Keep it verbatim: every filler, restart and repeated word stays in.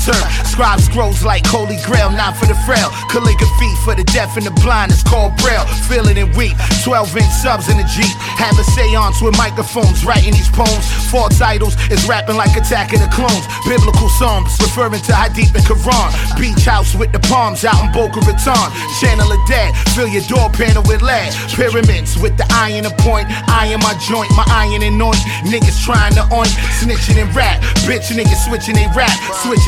turf. Scribe scrolls like holy grail, not for the frail. Calligraphy for the deaf and the blind, it's called braille. Feeling it weak, twelve inch subs in the Jeep. Have a seance with microphones, writing these poems. False idols is rapping like Attack of the Clones. Biblical psalms, referring to Hadith and Quran. Beach house with the palms out in Boca Raton. Channel of dead, fill your door panel with lead. Pyramids with the iron to point. Iron my joint, my iron anoint. Niggas trying to oint, snitching and rap. Bitch niggas switching they rap, switching